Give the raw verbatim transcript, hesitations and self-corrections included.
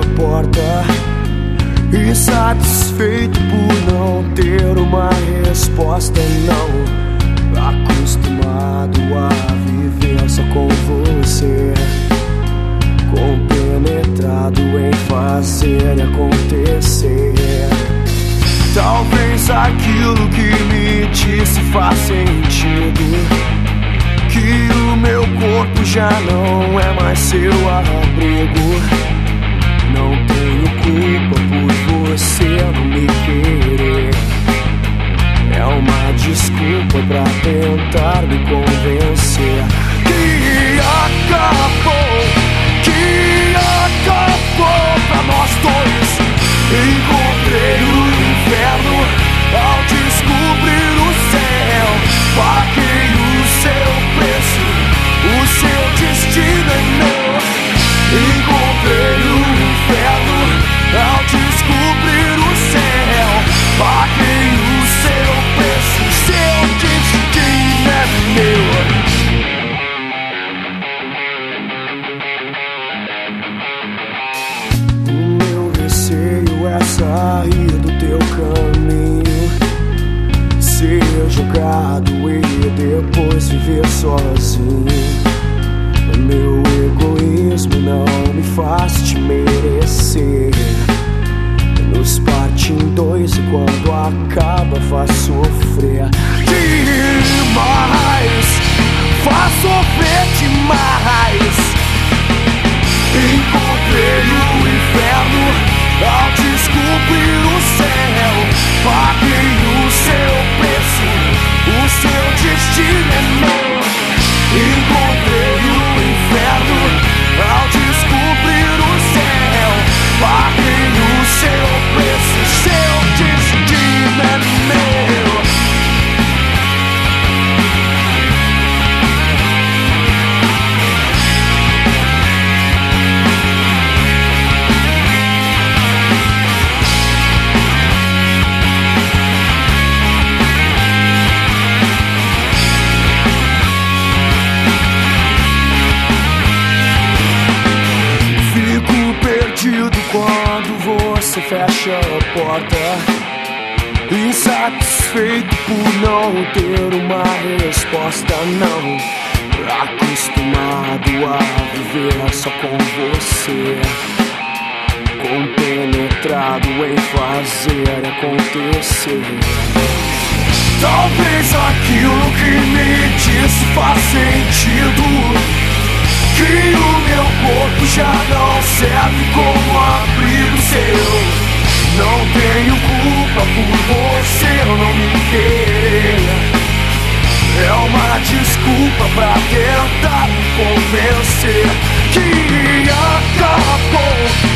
porta, insatisfeito por não ter uma resposta. Não, acostumado a viver só com você, compenetrado em fazer acontecer. Talvez aquilo que me disse faz sentido, que o meu corpo já não é mais seu abrigo. Não tenho culpa por você não me querer, é uma desculpa pra tentar me convencer que acabou, que acabou pra nós dois. Encontrei o inferno ao descobrir o céu, paguei o seu preço, o seu destino é meu. Encontrei o inferno ao descobrir o céu, paguei o seu preço, seu destino é meu. É sair do teu caminho, ser jogado e depois viver sozinho. Meu egoísmo não me faz te merecer, nos parte em dois e quando acaba faz sofrer demais, faz sofrer demais. Encontrei o inferno ao descobrir o céu, paguei o seu preço, o seu destino é meu. Encontrei o inferno ao descobrir o céu, paguei o seu preço, seu destino é meu. Quando você fecha a porta, insatisfeito por não ter uma resposta. Não, acostumado a viver só com você, compenetrado em fazer acontecer. Talvez aquilo que me disse faz sentido, que o meu corpo já não serve como abrigo seu. Não tenho culpa por você não me querer, é uma desculpa pra tentar me convencer que acabou,